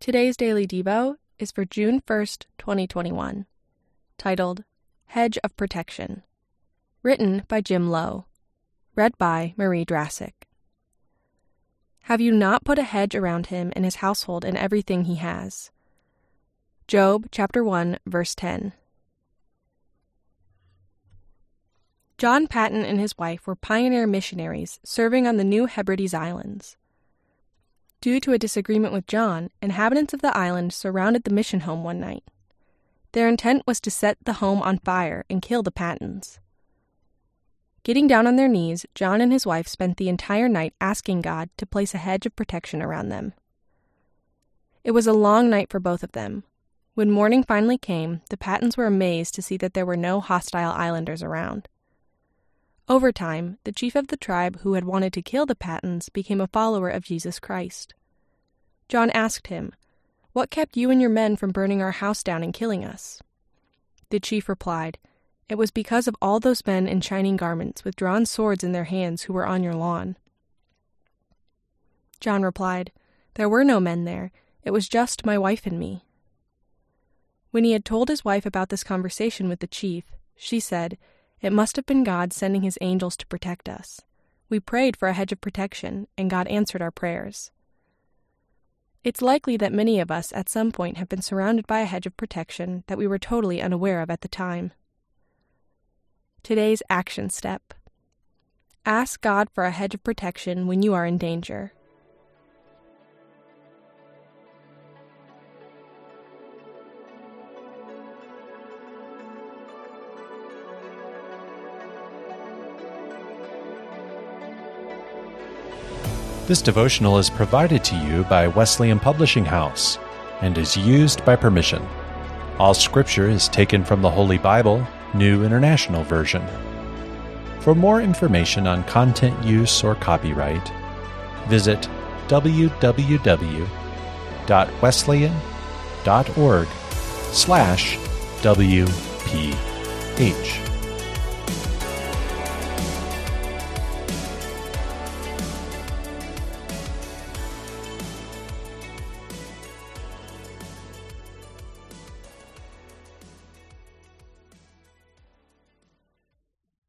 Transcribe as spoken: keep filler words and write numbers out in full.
Today's Daily Devo is for June first, twenty twenty-one, titled Hedge of Protection, written by Jim Lowe, read by Marie Drassic. Have you not put a hedge around him and his household and everything he has? Job chapter one, verse ten. John Paton and his wife were pioneer missionaries serving on the New Hebrides Islands. Due to a disagreement with John, inhabitants of the island surrounded the mission home one night. Their intent was to set the home on fire and kill the Patons. Getting down on their knees, John and his wife spent the entire night asking God to place a hedge of protection around them. It was a long night for both of them. When morning finally came, the Patons were amazed to see that there were no hostile islanders around. Over time, the chief of the tribe who had wanted to kill the Patons became a follower of Jesus Christ. John asked him, "What kept you and your men from burning our house down and killing us?" The chief replied, "It was because of all those men in shining garments with drawn swords in their hands who were on your lawn." John replied, "There were no men there. It was just my wife and me." When he had told his wife about this conversation with the chief, she said, "It must have been God sending his angels to protect us. We prayed for a hedge of protection, and God answered our prayers." It's likely that many of us at some point have been surrounded by a hedge of protection that we were totally unaware of at the time. Today's action step. Ask God for a hedge of protection when you are in danger. This devotional is provided to you by Wesleyan Publishing House and is used by permission. All scripture is taken from the Holy Bible, New International Version. For more information on content use or copyright, visit w w w dot wesleyan dot org slash W P H.